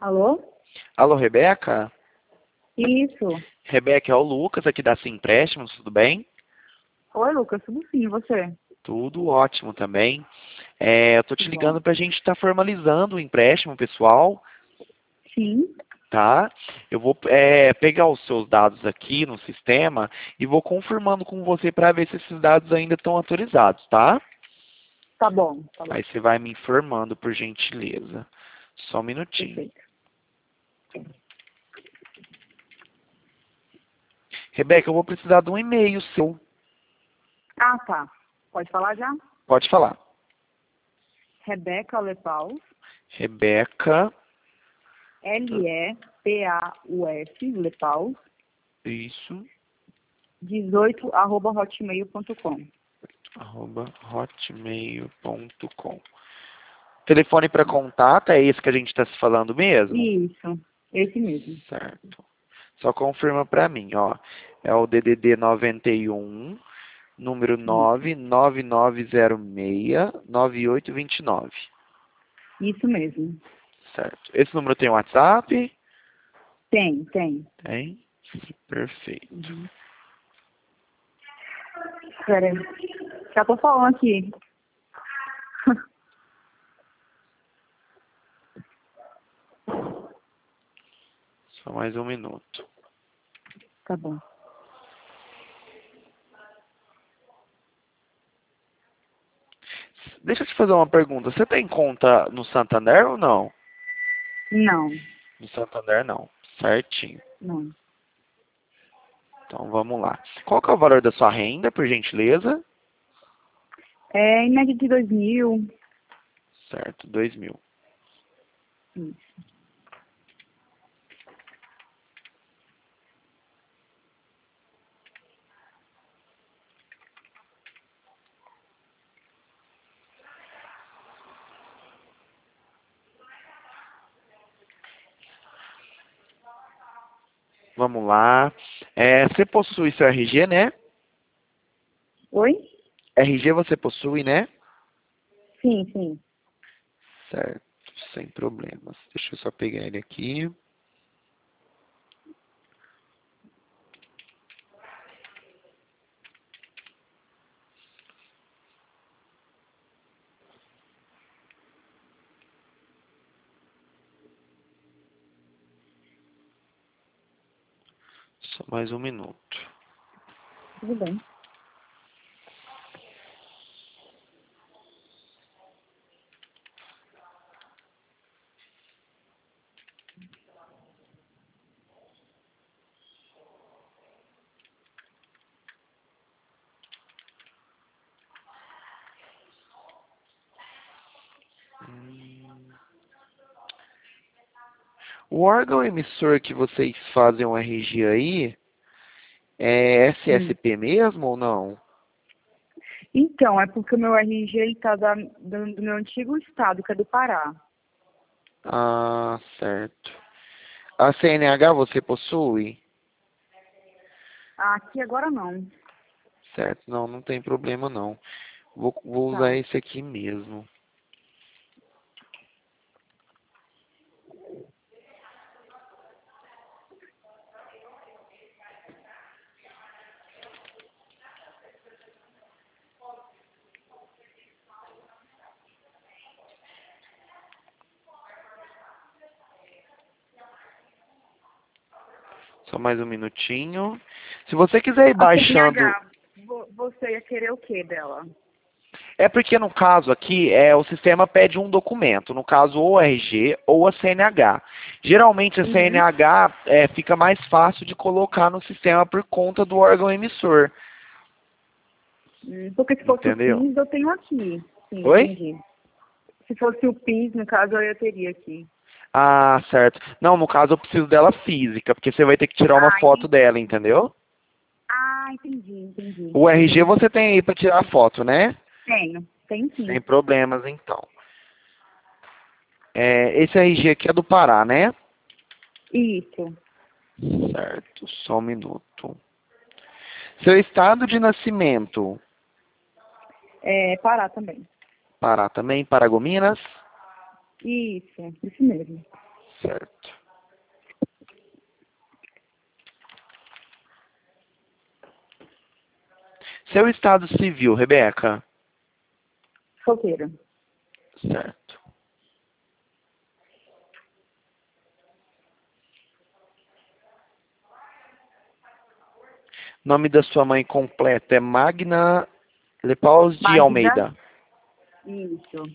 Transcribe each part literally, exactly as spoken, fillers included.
Alô? Alô, Rebeca? Isso. Rebeca, é o Lucas aqui da Sim Empréstimos, tudo bem? Oi, Lucas, tudo sim, e você? Tudo ótimo também. É, eu tô Que te bom. ligando pra gente estar formalizando o empréstimo pessoal, Sim, tá? Eu vou é, pegar os seus dados aqui no sistema e vou confirmando com você para ver se esses dados ainda estão autorizados, tá? tá bom, tá bom. Aí você vai me informando, por gentileza. Só um minutinho. Perfeito. Rebeca, eu vou precisar de um e-mail seu. Ah, tá. Pode falar já? Pode falar. Rebeca Lepaus, Rebeca, L E P A U S, Lepaus, isso, dezoito, arroba hotmail ponto com. arroba hotmail ponto com. Telefone para contato, é esse que a gente está se falando mesmo? Isso, esse mesmo. Certo. Só confirma para mim, ó. É o D D D noventa e um, número Isso, nove nove nove zero seis nove oito dois nove. isso mesmo. Certo. Esse número tem WhatsApp? Tem, tem. Tem. Perfeito. Uhum. Pera aí. Já tô falando aqui. Só mais um minuto. Tá bom. Deixa eu te fazer uma pergunta. Você tem conta no Santander ou não? Não, No Santander não. Certinho. não. Então vamos lá. Qual que é o valor da sua renda, por gentileza? É em média de dois mil. Certo, dois mil. Isso. Vamos lá. É, você possui seu R G, né? Oi? R G você possui, né? Sim, sim. Certo, sem problemas. Deixa eu só pegar ele aqui. Só mais um minuto. Tudo bem. O órgão emissor que vocês fazem o R G aí é Hum. S S P mesmo ou não? Então, é porque o meu R G ele tá da, do, do meu antigo estado, que é do Pará. Ah, certo. A C N H você possui? Ah, aqui agora não. Certo, não, não tem problema não. Vou, vou usar Tá. esse aqui mesmo. Só mais um minutinho. Se você quiser ir A baixando. C N H, vo- você ia querer o que dela? É porque no caso aqui, é, o sistema pede um documento. No caso, ou o R G ou a C N H. Geralmente a Uhum. C N H é, fica mais fácil de colocar no sistema por conta do órgão emissor. Hum, Porque se fosse o Entendeu? PIS, eu tenho aqui. Sim, Oi? entendi. Se fosse o PIS, no caso, eu teria aqui. Ah, certo. Não, no caso eu preciso dela física, porque você vai ter que tirar uma Ah, foto entendi. dela, entendeu? Ah, entendi, entendi. O R G Uhum. você tem aí para tirar foto, né? Tenho, tenho sim. Sem problemas, então. É, esse R G aqui é do Pará, né? Isso. Certo, só um minuto. Seu estado de nascimento, É, Pará também. Pará também, Paragominas? Isso, isso mesmo. Certo. Seu estado civil, Rebeca? Solteira. Certo. Nome da sua mãe completo é Magna Lepaus de Magda? Almeida. Isso.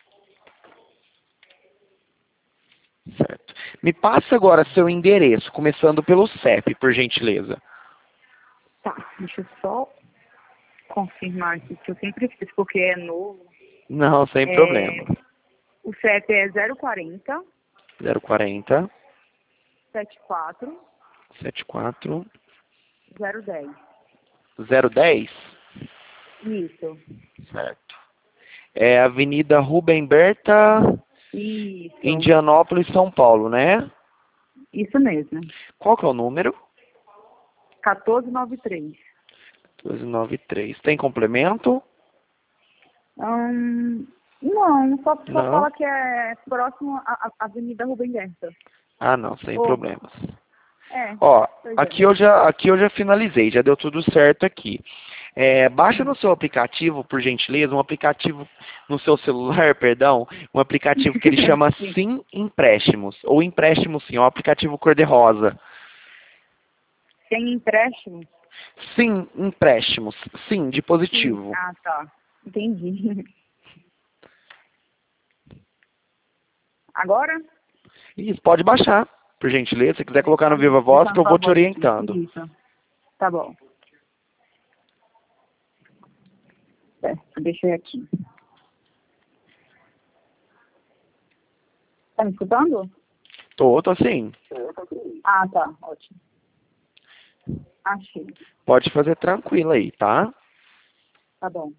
Certo. Me passa agora seu endereço, começando pelo C E P, por gentileza. Tá, deixa eu só confirmar aqui, que eu sempre fiz, porque é novo. Não, sem É, problema. O C E P é zero quarenta, zero quarenta, setenta e quatro, setenta e quatro, zero dez. zero dez? Isso. Certo. É Avenida Rubem Berta, Isso. Indianópolis, São Paulo, né? Isso mesmo. Qual que é o número? quatorze noventa e três. doze noventa e três. Tem complemento? Hum, não, só, só Não? fala que é próximo à à Avenida Rubem Berta. Ah, não, sem Ô, problemas. É, Ó, pois é. aqui eu já, aqui eu já finalizei, já deu tudo certo aqui. É, baixa no seu aplicativo, por gentileza, um aplicativo no seu celular, perdão, um aplicativo que ele chama Sim. Sim Empréstimos, ou Empréstimo Sim, é um aplicativo cor-de-rosa. Sem empréstimo? Sim, empréstimos, sim, de Sim. positivo. Ah, tá. Entendi. Agora? Isso, pode baixar, por gentileza, se quiser colocar no Deixa Viva Voz, eu que eu vou te favor aqui. orientando. Isso. Tá bom. Certo, deixa eu ir aqui. Tá me escutando? Tô, tô sim. Ah, tá. Ótimo. Achei. Pode fazer tranquilo aí, tá? Tá bom.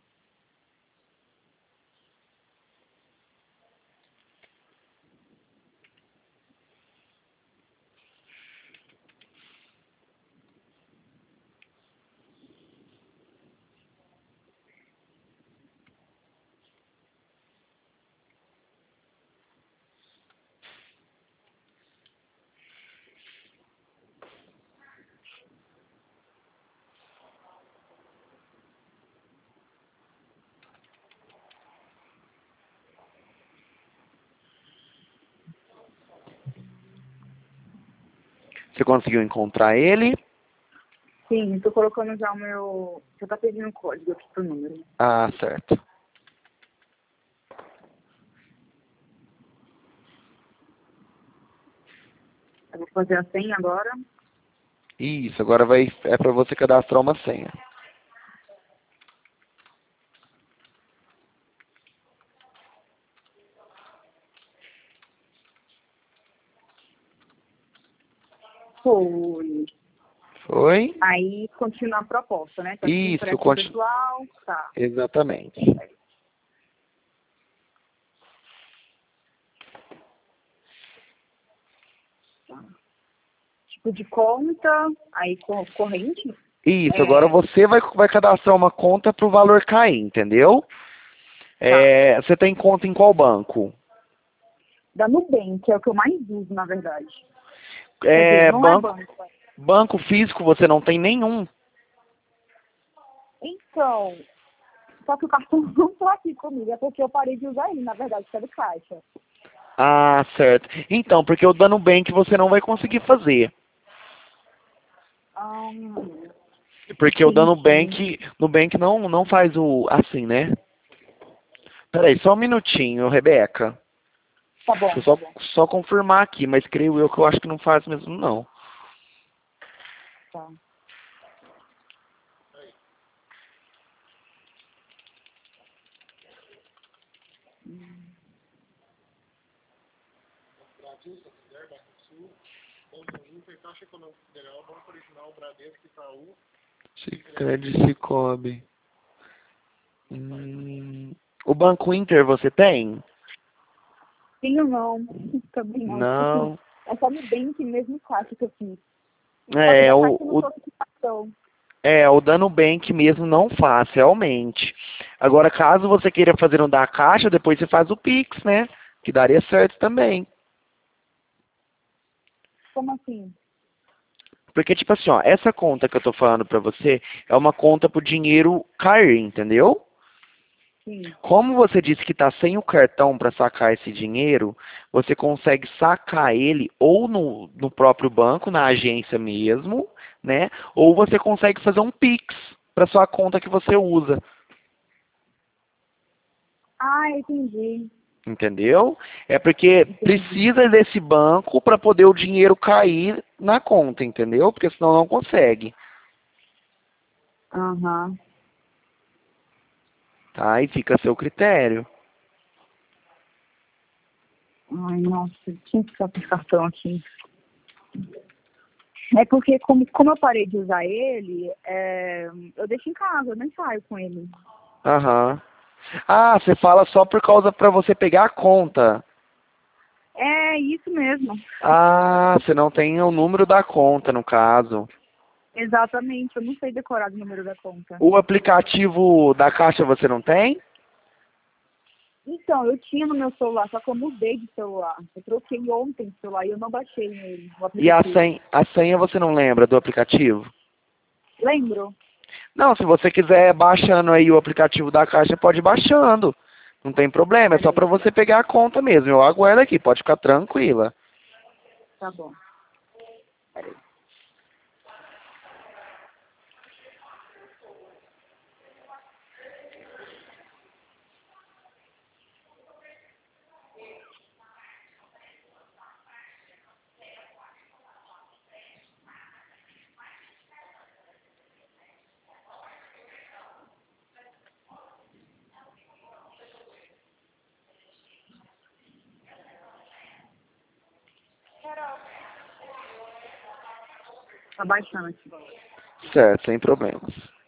Você conseguiu encontrar ele? Sim, tô colocando já o meu... Já tá pedindo o código aqui pro número. Ah, certo. Eu vou fazer a senha agora. Isso, agora vai, é para você cadastrar uma senha. Foi. Foi? Aí continua a proposta, né? Tá aqui Isso, empréstimo continu... pessoal. Tá. exatamente. Tá. Tipo de conta, aí cor- corrente. Isso, agora É, você vai, vai cadastrar uma conta para o valor cair, entendeu? tá. É, você tem conta em qual banco? Da Nubank, que é o que eu mais uso, na verdade. Quer dizer, É, não é banco, banco. banco físico você não tem nenhum. Então, só que o cartão não tá aqui comigo, é porque eu parei de usar ele, na verdade, que é do caixa. Ah, certo. Então, porque o da Nubank você não vai conseguir fazer. Hum, Porque o da entendi. Nubank, Nubank não, não faz o assim, né? Peraí, só um minutinho, Rebeca. Tá Deixa bom, eu tá só, bom. só confirmar aqui, mas creio eu que eu acho que não faz mesmo, não. Tá. Sicredi Cicobi. Hum, o Banco Inter você tem? Tenho não, também não. Tipo assim, Não. é só Nubank mesmo caixa que eu fiz. Só que É, da o, caixa eu não o, tô com cartão. é, o da Nubank mesmo não faz, realmente. Agora, caso você queira fazer um da Caixa, depois você faz o Pix, né? Que daria certo também. Como assim? Porque, tipo assim, ó, essa conta que eu tô falando pra você é uma conta pro dinheiro cair, entendeu? Sim. Como você disse que tá sem o cartão para sacar esse dinheiro, você consegue sacar ele ou no, no próprio banco, na agência mesmo, né? Ou você consegue fazer um Pix para sua conta que você usa, Ah, entendi. entendeu? É porque precisa desse banco para poder o dinheiro cair na conta, entendeu? Porque senão não consegue, Aham. tá? E fica a seu critério. Ai, nossa, tinha que ficar com esse cartão aqui. É porque como, como eu parei de usar ele, é, eu deixo em casa, eu nem saio com ele. Aham. Ah, você fala só por causa para você pegar a conta. É isso mesmo. Ah, você não tem o número da conta, no caso. Exatamente, eu não sei decorar o número da conta. O aplicativo da Caixa você não tem? Então, eu tinha no meu celular, só que eu mudei de celular. Eu troquei ontem de celular e eu não baixei nele, o E a aplicativo. senha, a senha você não lembra do aplicativo? Lembro? Não, se você quiser baixando aí o aplicativo da Caixa, pode ir baixando. Não tem problema, é só Peraí, para você pegar a conta mesmo. Eu aguardo aqui, pode ficar tranquila. tá bom. Peraí. Tá baixando aqui. Certo, sem problemas.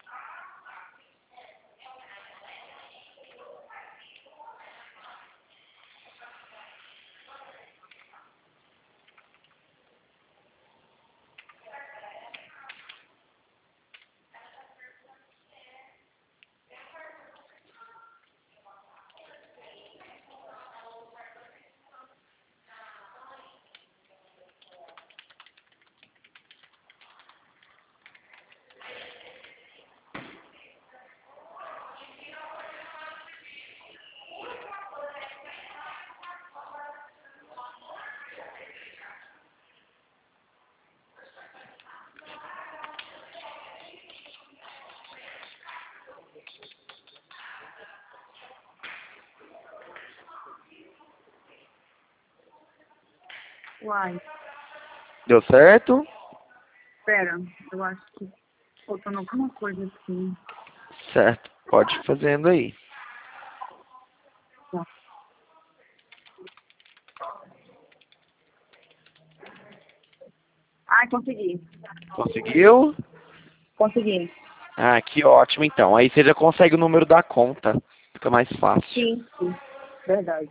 Uai, Deu certo? pera, eu acho que faltando alguma coisa aqui. Certo, pode ir fazendo aí. Tá. Ai, consegui. Conseguiu? Consegui. Ah, que ótimo então. Aí você já consegue o número da conta. Fica mais fácil. Sim, sim. Verdade.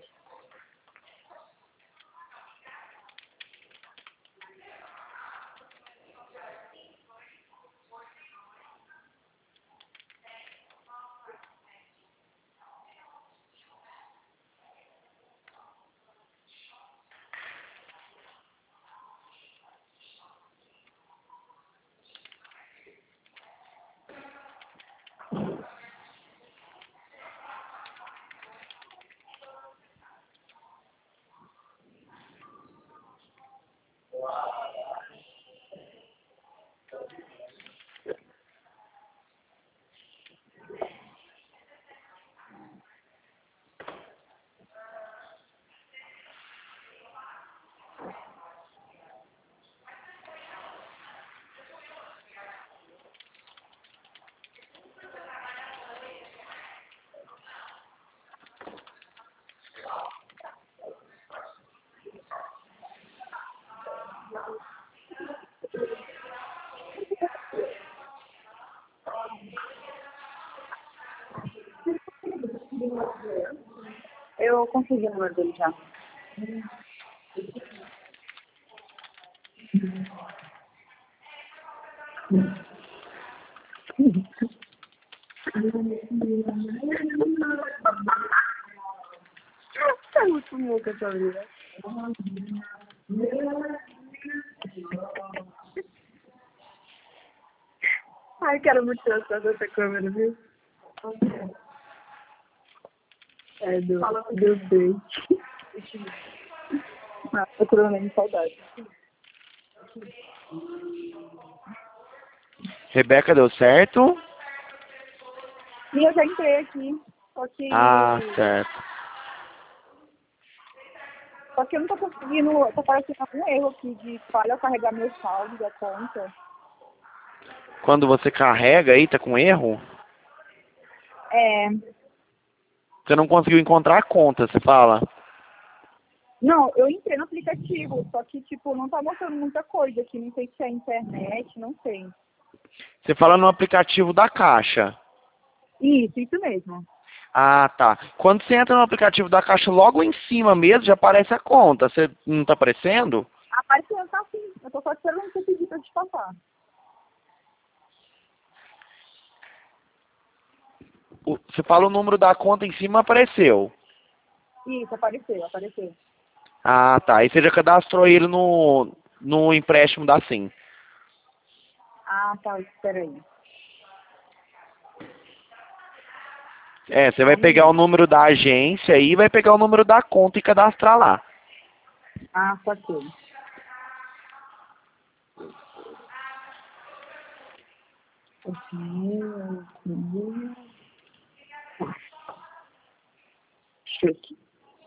Eu consegui o número dele já. Tá muito louca essa vida. Ai, quero muito tirar dessa câmera, viu? É, do, do date. Ah, tô curando nem saudade. Rebeca, deu certo? E eu já entrei aqui, só que... Ah, certo. Só que eu não tô conseguindo, tá parecendo algum erro aqui de falha ao carregar meu saldo da conta. Quando você carrega aí, tá com erro? É... Você não conseguiu encontrar a conta, você fala? Não, eu entrei no aplicativo, só que, tipo, não tá mostrando muita coisa aqui. Não sei se é internet, não sei. Você fala no aplicativo da Caixa. Isso, isso mesmo. Ah, tá. Quando você entra no aplicativo da Caixa, logo em cima mesmo, já aparece a conta. Você não tá aparecendo? Apareceu, tá sim. Eu tô só esperando você pedir pra te passar. O- Você fala o número da conta em cima, apareceu. Isso, apareceu, apareceu. Ah, tá. Aí você já cadastrou ele no, no empréstimo da Sim. Ah, tá, espera aí. É, você Só vai um pegar o minuto. número da agência e vai pegar o número da conta e cadastrar lá. Ah, saquei. Chique.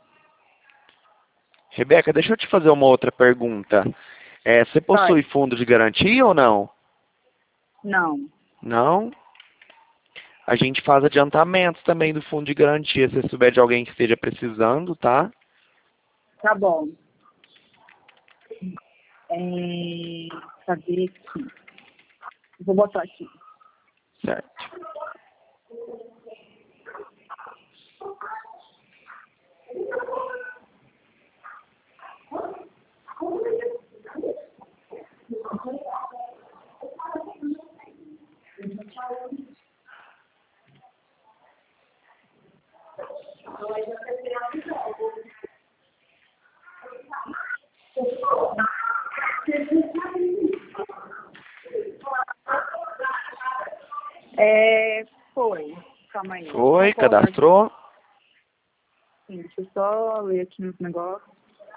Rebeca, deixa eu te fazer uma outra pergunta. É, você possui Vai. fundo de garantia ou não? Não. Não? A gente faz adiantamentos também do fundo de garantia, se você souber de alguém que esteja precisando, tá? Tá bom. É... Cadê aqui? Vou botar aqui. Certo. É... Foi. Calma aí. Foi, Só colocar aqui. cadastrou? Sim, deixa eu só ler aqui nos negócios.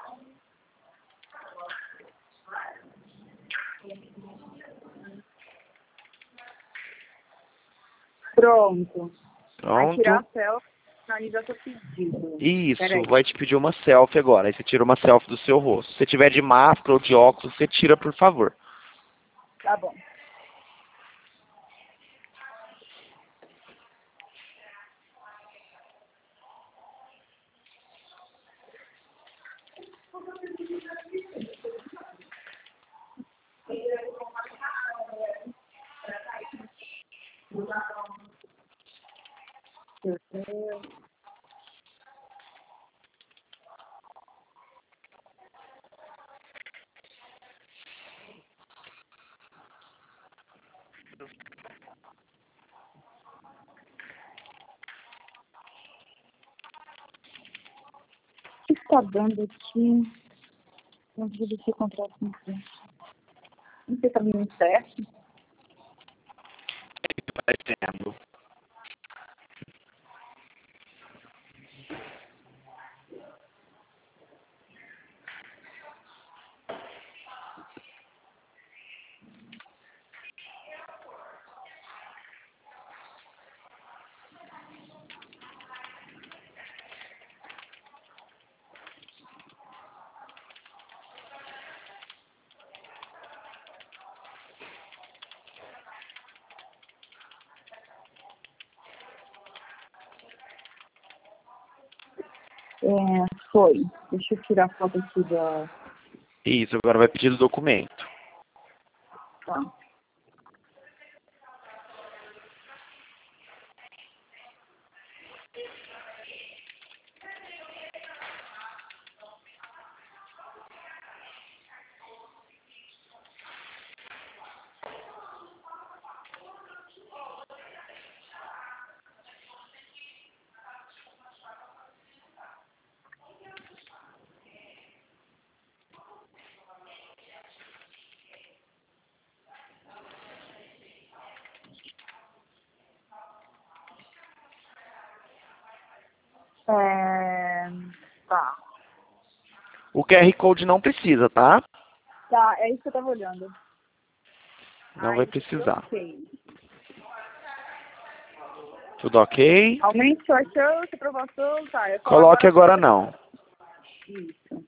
Pronto. Vai tirar Pronto. a selfie e finalizar seu pedido. Isso, Peraí. vai te pedir uma selfie agora. Aí você tira uma selfie do seu rosto. Se você tiver de máscara ou de óculos, você tira, por favor. Tá bom. O que está dando aqui? Não devia ser contrato com frente. Não sei se tá vindo certo. Aparecendo. É, foi. Deixa eu tirar a foto aqui da... Isso, agora vai pedir o documento. Tá. O Q R Code não precisa, tá? Tá, é isso que eu tava olhando. Não Ai, vai precisar. ok. Tudo ok? Aumente sua chance, aprovação, tá. É só Coloque agora não. Isso.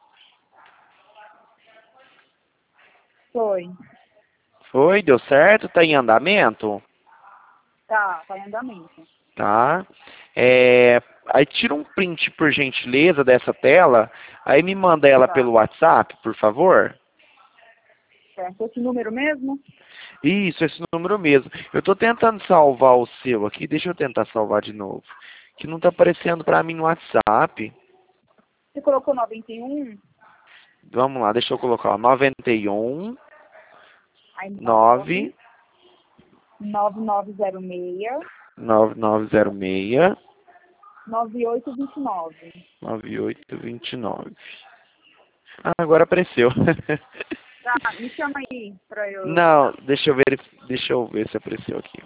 Foi. Foi? Deu certo? Tá em andamento? Tá, tá em andamento. Tá? É, aí tira um print, por gentileza, dessa tela. Aí me manda ela Tá. pelo WhatsApp, por favor. Certo. Esse número mesmo? Isso, esse número mesmo. Eu tô tentando salvar o seu aqui. Deixa eu tentar salvar de novo. Que não tá aparecendo pra mim no WhatsApp. Você colocou noventa e um? Vamos lá, deixa eu colocar. Ó, noventa e um, Aí nove, nove nove zero seis, nove nove zero seis, nove oito dois nove. nove oito dois nove. Ah, agora apareceu. Tá, me chama aí pra eu... Não, deixa eu ver, deixa eu ver se apareceu aqui.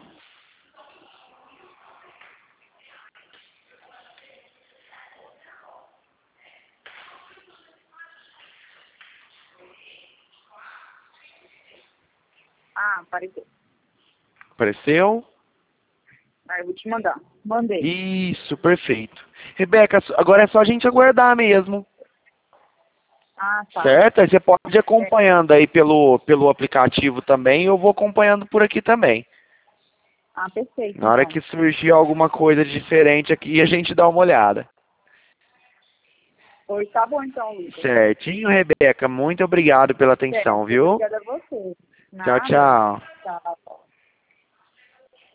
Ah, apareceu. Apareceu? Ah, eu vou te mandar. Mandei. Isso, perfeito. Rebeca, agora é só a gente aguardar mesmo. Ah, tá. Certo? Aí você pode ir acompanhando aí pelo, pelo aplicativo também, eu vou acompanhando por aqui também. Ah, perfeito. Na hora Então. que surgir alguma coisa diferente aqui, a gente dá uma olhada. Oi, tá bom então, Lucas. Certinho, Rebeca. Muito obrigado pela atenção, Certo. viu? Obrigada a você. Tchau, Nada. tchau. Tchau.